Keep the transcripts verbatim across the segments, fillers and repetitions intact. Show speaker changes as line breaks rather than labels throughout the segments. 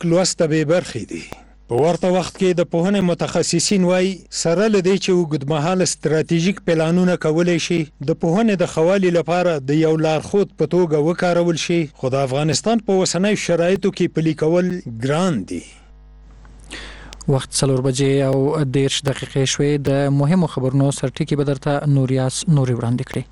خلک لوست ته بې برخې دي. په ورته وخت کې د پوهنې متخصصین وایي سره له دې چې اوږدمهاله ستراتیژیک پلانونه کولی شي د پوهنې د ښه والي لپاره د یو لارښود په توګه وکارول شي، خو د افغانستان په اوسنیو شرایطو کې پلي کول ګران دي.
وخت څلور بجې او دېرش دقیقې شوې. د مهمو خبرونو سرټکي به درته نوریاس نوري وړاندې کړي.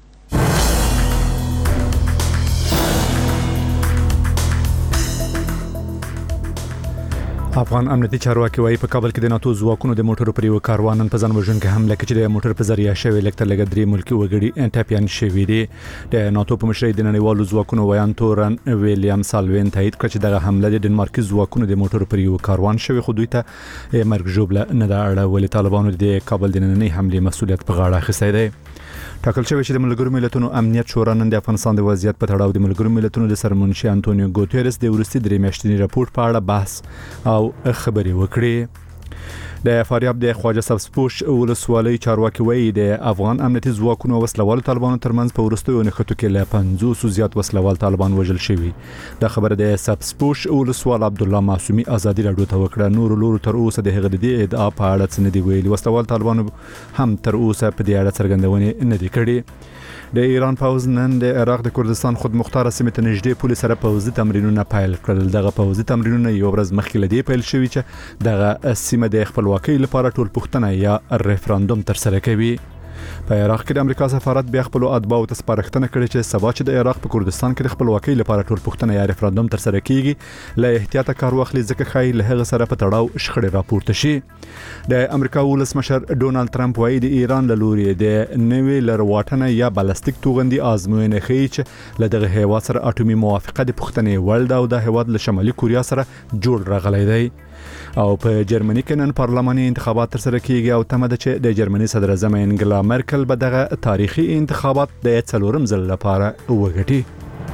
افغان امنیتي چارواکي وايي په کابل کې د ناتو ځواکونو د موټرو پر یو کاروان نن په ځان وژونکې حمله کې چې د موټر په ذریعه شوې لږ تر لږه درې ملکي وګړي ټپیان شوي دي. د ناتو په مشرۍ د نړیوالو ځواکونو ویان تورن ویلیام سالوین تایید کړ چې دغه حمله د ډنمارکي ځواکونو د موټرو پر یو کاروان شوې، خو دوی ته مرګ ژوبله نه ده اړولې. طالبانو د کابل د نننۍ حملې مسؤلیت په غاړه اخیستی دی. ټاکل شوی چې د ملګرو ملتونو امنیت شورا نن د افغانستان د وضعیت په تړاو د ملګرو ملتونو د سرمنشي انټونیو ګوتيرس د وروستي درې میاشتني راپور په اړه بحث او خبرې وکړي. د فاریاب د خواجه سبزپوش ولسوالۍ چارواکي وایي د افغان امنیتي ځواکونو او وسلوال طالبانو ترمنځ په وروستیو نښتو کې له پنځوسو زیات وسلوال طالبان وژل شوي. دا خبره د سبزپوش ولسوال عبدالله معصومي ازادي راډیو ته وکړه. نور لور تر اوسه د هغه د دې ادعا په اړه څه نه دی ویلي. وسلوال طالبانو هم تر اوسه په دې اړه څرګندونې نه دي کړې. د ایران پوځ نن د عراق د کردستان خود مختار سیمې ته نږدې پولې سره پوځي تمرینونه پیل کړل. دغه پوځي تمرینونه یو ورځ مخکې له دې پیل شوي چې دغه سیمه د خپلواکۍ لپاره ټول پوښتنه یا ریفرندوم ترسره کوي. په عراق کې د امریکا سفارت بیا خپل اتباعو ته سپارښتنه کړې چې سبا چې د عراق په کردستان کې د خپلواکۍ لپاره ټول پوښتنه یا ریفرندوم ترسره کیږي له احتیاطه کار واخلي، ځکه ښایي له هغه سره په تړاو شخړې راپورته شي. د امریکا ولسمشر ډونالد ټرمپ وایي د ایران له لوري د نوې لرواټنه یا بالستیک توغندي ازموینه ښیي چې له دغه هیواد سره اټومي موافقه د پوښتنې وړ ده او د هیواد له شمالي کوریا سره جوړ راغلی دی. او په جرمني کې نن پارلماني انتخابات ترسره کیږي او تمه ده چې د جرمني صدر اعظم انګلا مرکل به دغه تاریخي انتخابات د څلورم ځل لپاره وګټي.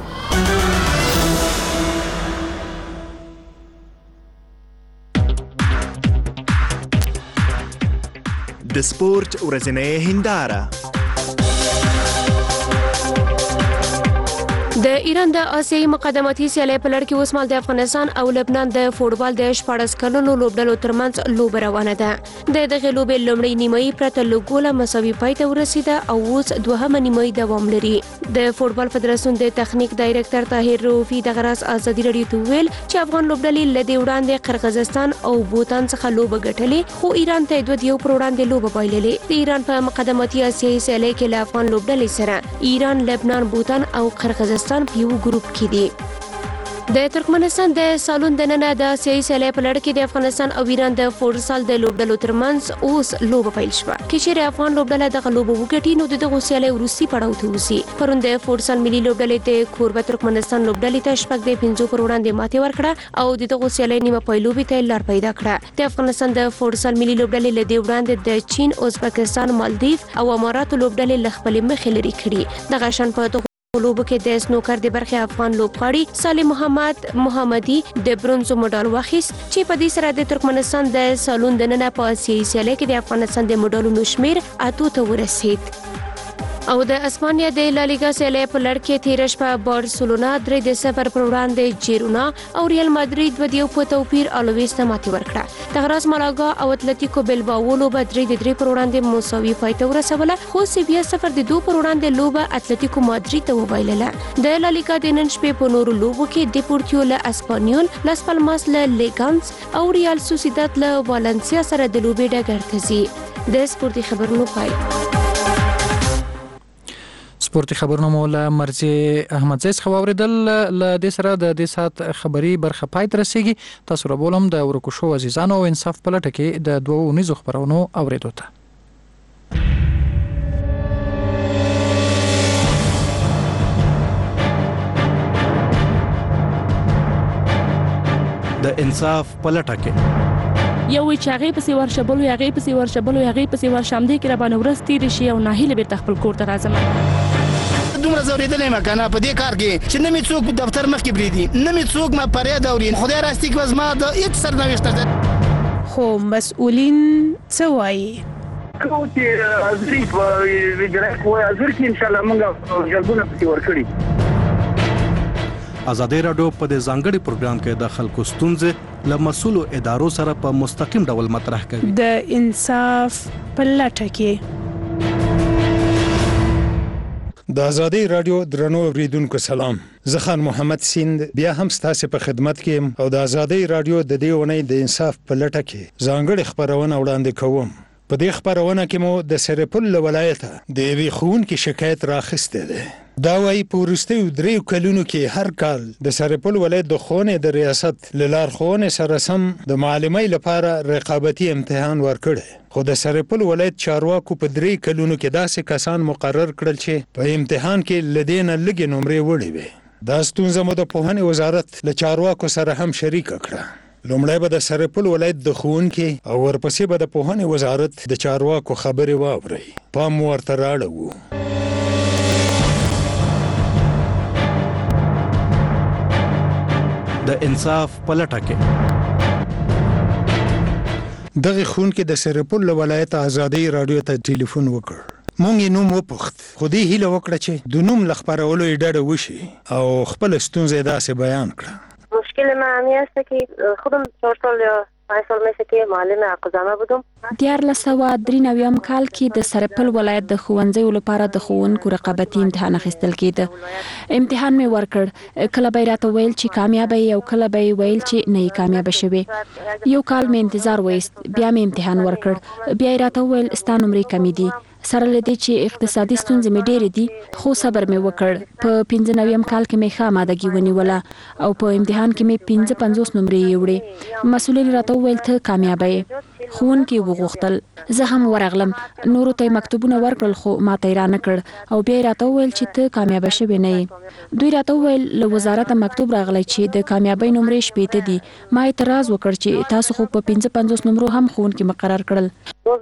د سپورت ورځنۍ هنداره.
د ایران د آسیایي مقدماتي سیالۍ په لړ کې اوس مهال د افغانستان او لبنان د فوټبال د شپاړس کلنو لوبډلو ترمنځ لوبه روانه ده. د دغه لوبې لومړۍ نیمایي پرته له ګوله مساوي پای ته ورسېده او اوس دوهمه نیمایي دوام لري. د فوټبال فدراسیون د تخنیک ډایرکټر طاهر روفي دغه راز ازادي راډیو ته ویل چې افغان لوبډلې له دې وړاندې قرغیزستان او بوتان څخه لوبه ګټلې، خو ایران ته دوه یو پر وړاندې لوبه بایللې. د ایران په مقدماتي آسیایي سیالۍ کې له افغان لوبډلې سره ایران، لبنان، بوتان او قرغیزستان په یو ګروپ کې دي. د ترکمنستان د سالون د ننه د آسیایي سیالۍ په لړ کې د افغانستان او ایران د فوټسال د لوبډلو ترمنځ اوس لوبه پیل شوه. که چیرې افغان لوبډله دغه لوبه وګټي نو د دغو سیالۍ وروستي پړاو ته وځي. پرون د فوټسال ملي لوبډلې د کوربه ترکمنستان لوبډلې ته شپږ د پنځو پر وړاندې ماتې ورکړه او د دغو سیالۍ نیمه پایلوبې ته لار پیدا کړه. د افغانستان د فوټسال ملي لوبډلې له دې وړاندې د چین، ازبکستان، مالدیف او اماراتو لوبډلې له خپلې مخې لرې کړي. دغه شان په لوبو کې د سنوکر د برخې افغان لوبغاړي صالح محمد محمدي د برونزو مډال واخیست چې په دې سره د ترکمنستان د سالون د ننه په آسیایي سیالۍ کې د افغانستان د مډالونو شمیر اتو ته ورسید. او د اسپانیا د لالیګا سیالۍ په لړ کې تیر شپه بارسلونا درې د صفر پر وړاندې جیرونا او ریال مادرید دوه یو په توپیر الویس ته ماتې ورکړه. دغه راز مالاګا او اتلتیکو بلباو لوبه درې د درې پر وړاندې مساوي پای ته ورسوله، خو سیویا صفر د دوه پر وړاندې لوبه اتلتیکو مادرید ته وبایلله. د لالیګا د نن شپې په نورو لوبو کې دیپورتیو له اسپانیول، لاس پالماس له لیګانس او ریال سوسیداد له والنسیا سره د لوبې ډګر ته ځي. د سپورتي خبرونو پای.
سپورتي خبرونه مو له مرزي احمدزی څخه واوریدل. له دې سره د دې سات خبري برخه پای ته رسیږي. تاسو را بولم د ورکو شو عزیزانو او انصاف په لټه کې د دوه اونیزو خبرونو اوریدو ته.
د انصاف په لټه کې
یو چې هغه پسې ورشبلو هغه پسې ورشبلو هغه پسې ورشمدې کې را باندې ورستې دي شي او ناهیله بیرته خپل کور ته راځم.
دومره زوریدلې ما کنه په دې کار کې چې نه می څوک دفتر مخ کې بریدي، نه می څوک ما پرې دورین. خدای راستي کې وزما د هیڅ سرنوشت ده.
خو مسؤلین څه وایي؟
کو چې ازري په ویجرای کوی ازر کې ان شاء الله موږ جلبونه پسې ورکړي.
ازادي راډیو په دې ځانګړي پروګرام کې د خلکو ستونزې له مسولو ادارو سره په مستقیم ډول مطرح کوي.
د انصاف په لټه کې.
د آزادۍ رادیو درنو اوریدونکو سلام. زه خان محمد سیند بیا هم ستاسو په خدمت کې او د آزادۍ رادیو د دې ونې د انصاف په لټه کې ځانګړي خبرونه وړاندې کوم. په دې خبرونه کې مو د سرپل ولایت د یوې ښوونکي شکایت راخسته ده. دا وايي په وروستیو دریو کلونو کې هر کال د سرپل ولایت د ښوونې د ریاست له لارښوونې سره سم د معلمۍ لپاره رقابتي امتحان ورکړی. خو د سرپل ولایت چارواکو په درې کلونو کې داسې کسان مقرر کړل چې په امتحان کې له دې نه لږې نمرې وړې وې. دا ستونزه مو د پوهنې وزارت له چارواکو سره هم شریکه کړه. لومړی به د سرپل ولایت د ښوونکي او ورپسې به د پوهنې وزارت د چارواکو خبرې واورئ. پام ورته راړو.
د انصاف په لټه کې.
دغه ښوونکي د سرپل ولایت آزادۍ رادیو ته ټلیفون وکړ. مونږ یې نوم وپوښت خو دې هیله وکړه چې د نوم له خپرولو یې ډډه وشي او خپل ستونزه داسې بیان کړه.
مشکل من همی است که خودم چهار سال یا پنج سال میشه که معلم حقوق‌زنه بودم.
دیارلس سوه درې نویم کال کې د سرپل ولایت د ښوونځیو لپاره د ښوونکو رقابتي امتحان اخیستل کېده. امتحان مې ورکړ. کله به یې راته ویل چې کامیابه یې او کله به یې ویل چې نه یې کامیابه شوې. یو کال مې انتظار وایست. بیا مې امتحان ورکړ. بیا یې راته وویل ستا نمرې کمې دي. سره له دې چې اقتصادي ستونزې مې ډېرې دي خو صبر مې وکړ. په پنځه نویم کال کې مې ښه آمادګي ونیوله او په امتحان کې مې پنځه پنځوس نمرې یې وړې. مسؤلین راته وویل ته کامیابه یې. ښوونکي وغوښتل. زه هم ورغلم. نورو ته مکتوبونه ورکړل خو ما ته یې رانه کړ او بیا یې راته وویل چې ته کامیابه شوې نه یې. دوی راته وویل له وزارته مکتوب راغلی چې د کامیابۍ نمرې شپېته دي. ما اعتراض وکړ چې تاسو خو په پنځه پنځوس نمرو هم ښوونکي مقرر کړل.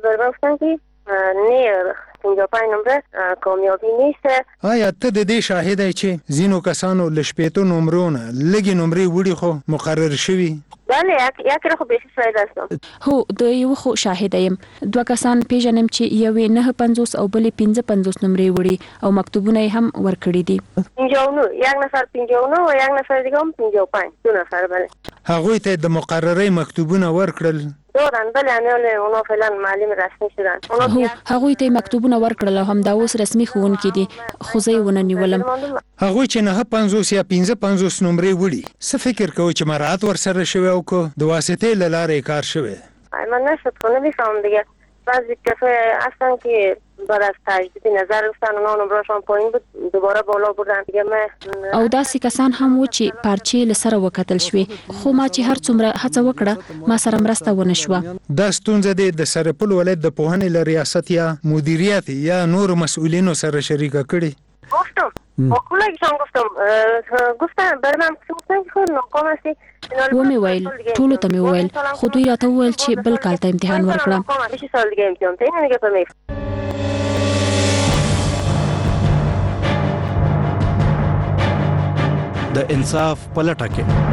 نه پنځه پنځه نمره کامیابی نیست.
آیا ته د دې شاهد یې چې ځینو کسانو له شپېتو نمرونه لږې نمرې وړي خو مقرر شوي؟
بله یک را خو بیشی شاهد هستم.
هو د یو خو شاهد یم. دوه کسان پیژنم چې یوې نه پنځوس او بلې پنځه پنځوس نمرې وړي او مکتوبونه یې هم ورکړي دي.
پنځه و نه یک نفر پنځه و نه و یک نفر دیگه هم پنځه و پنج دو نفر. بله
هغوی ته د مقررۍ مکتوبونه ورکړل؟
دوران بله همیال اونا فعلا معلم رسمی شدن.
هو هغوی ته مکتوبونه ورکړل او هم دا اوس رسمي ښوونکي دي خو زه یې ونه نیولم.
هغوی چې نه پنځوس یا پنځه پنځوس نمرې وړي څه فکر کوي چې مراعات ورسره شوی او که د واسطې له لارې کار شوی؟
من نشد خو نمیفهم دیگه. بعضی کسای هستن که بعد از تجدید نظر گفتن اونا نمره‌شان پایین بود دوباره بالا بردن دیگه. من
او داسې کسان هم و چې پارچې له سره وکتل شوې خو ما چې هر څومره هڅه وکړه ما سره مرسته ونه شوه.
دا ستونزه د سرپل ولایت د پوهنې له ریاست یا مدیریت یا نور مسئولینو سره شریکه کړي؟
گفتم با کلگیشان گفتم گفتن برای من گفتن که خود ناکام هستی.
و می ویل ټولو ته می ویل خو دوی راته وویل چې بل کال ته امتحان ورکړم.
بیشی سال دیگه امتحان ته اینه دیگه پمیف.
د انصاف په لټه کې.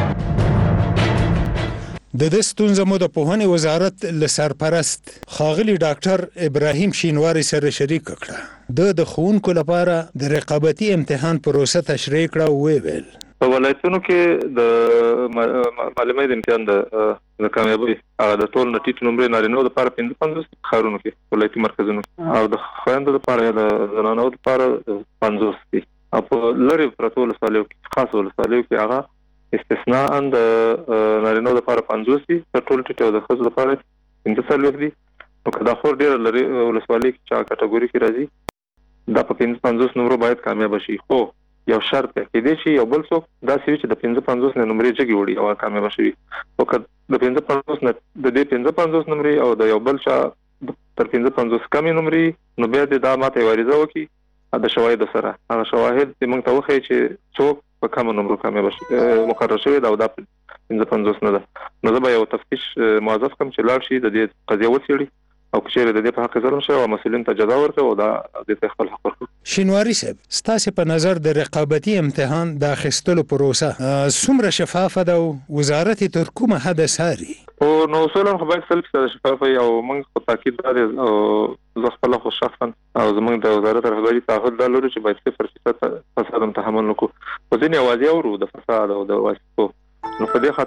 د دې ستونزه مو د پوهنې وزارت له سرپرست ښاغلي ډاکټر ابراهیم شینواري سره شریک کړه. د د ښوونکو لپاره د رقابتي امتحان پروسه تشریح کړه او ویل
په ولایتونو کې د معلمۍ د امتحان د کامیابۍ د ټول نتیجې نمرې نارینه‌و لپاره پنځه پنځوس ښارونو کې ولایتي مرکزونو او د خویندو لپاره یا د زنانو لپاره پنځوس دي او په لرې پرتو ولسوالیو کې خاص ولسوالیو کې هغه استثناء د نارینه‌و لپاره پنځوس دي تر ټولو ټیټ او د ښځو لپاره پنځه څلوېښت دي. نو که دا خور ډېره لرې ولسوالۍ کې چا کټګوري کې راځي دا په پنځه پنځوس نمرو باید کامیابه شي. خو یو شرط دی کېدای شي یو بل څوک داسې وي چې د پنځه پنځوس نه نمرې جګې وړي او کامیابه شوي. خو که د پنځه پنځوس نه د دې پنځه پنځوس نمرې او د یو بل چا تر پنځه پنځوس کمې نمرې نو بیا دې دا ماته یې عریضه وکړي د شواهدو سره. هغه شواهد دې موږ ته وښیي چې څوک په کمو نمرو کامیابه شي مقرر شوی دا او دا پنځه پنځوس نه ده. نو زه به یو تفتیش موظف کړم چې لاړ شي د دې قضیه وڅېړي او که چیرې د دې په حق ظلم شوی او مسؤلین ته جزا ورکړي او دا دې ته خپل حق ورکړي.
شینواري صاحب ستاسې په نظر د رقابتي امتحان د اخیستلو پروسه څومره شفافه ده او وزارت یې تر کومه حده څاري؟
نو اصولا خو باید سل فیصده شفافه وي او موږ خو تاکید دا دی او زه خپله خو شخصا او زموږ د وزارت رهبري تعهد دا لرو چې باید صفر فیصد فساد هم تحمل نکړو. خو ځینې اوازې اورو د فساد او د واسطو نو په دې